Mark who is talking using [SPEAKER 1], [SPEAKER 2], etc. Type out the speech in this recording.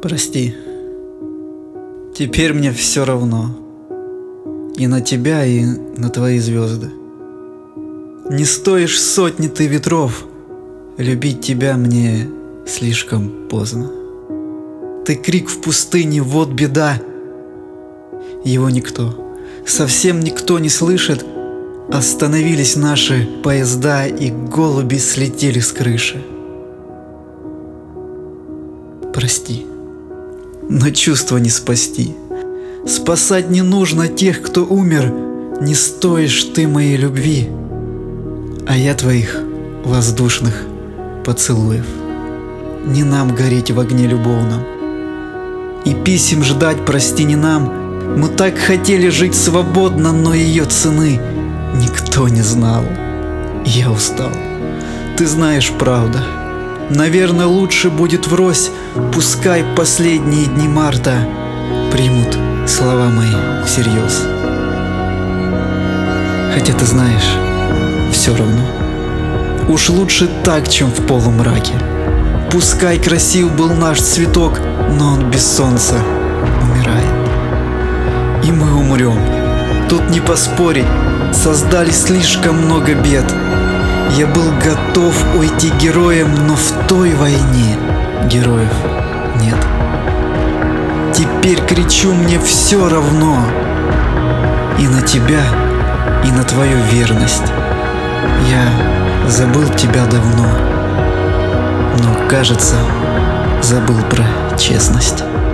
[SPEAKER 1] Прости, теперь мне все равно. И на тебя, и на твои звезды. Не стоишь сотни ты ветров, любить тебя мне слишком поздно. Ты крик в пустыне, вот беда. Его никто, совсем никто не слышит. Остановились наши поезда, и голуби слетели с крыши. Прости, но чувства не спасти. Спасать не нужно тех, кто умер. Не стоишь ты моей любви, а я твоих воздушных поцелуев. Не нам гореть в огне любовном и писем ждать, прости, не нам. Мы так хотели жить свободно, но ее цены никто не знал. Я устал, ты знаешь, правда. Наверное, лучше будет врозь. Пускай последние дни марта примут слова мои всерьез. Хотя ты знаешь, все равно. Уж лучше так, чем в полумраке. Пускай красив был наш цветок, но он без солнца умирает. И мы умрем, тут не поспорить. Создали слишком много бед. Я был готов уйти героем, но в той войне героев нет. Теперь кричу, мне все равно. И на тебя, и на твою верность. Я забыл тебя давно, но, кажется, забыл про честность.